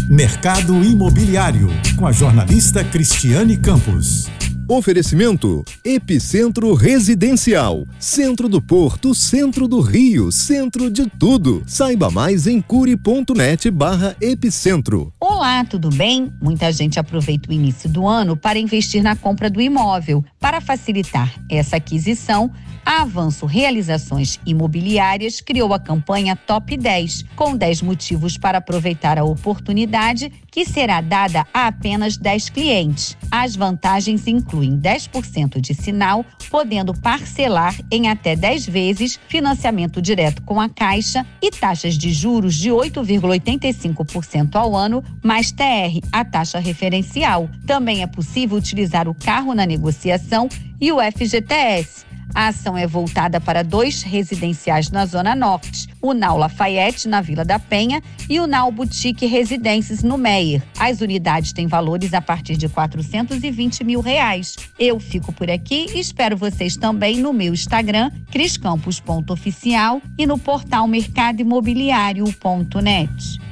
Mercado Imobiliário, com a jornalista Cristiane Campos. Oferecimento Epicentro Residencial, centro do Porto, centro do Rio, centro de tudo. Saiba mais em curi.net/epicentro. Olá, tudo bem? Muita gente aproveita o início do ano para investir na compra do imóvel. Para facilitar essa aquisição, a Avanço Realizações Imobiliárias criou a campanha Top 10, com 10 motivos para aproveitar a oportunidade, que será dada a apenas 10 clientes. As vantagens incluem 10% de sinal, podendo parcelar em até 10 vezes, financiamento direto com a Caixa e taxas de juros de 8,85% ao ano, mais TR, a taxa referencial. Também é possível utilizar o carro na negociação e o FGTS. A ação é voltada para 2 residenciais na Zona Norte, o Nau Lafayette, na Vila da Penha, e o Nau Boutique Residências, no Meier. As unidades têm valores a partir de R$420 mil. Eu fico por aqui e espero vocês também no meu Instagram, criscampos.oficial, e no portal mercadoimobiliario.net.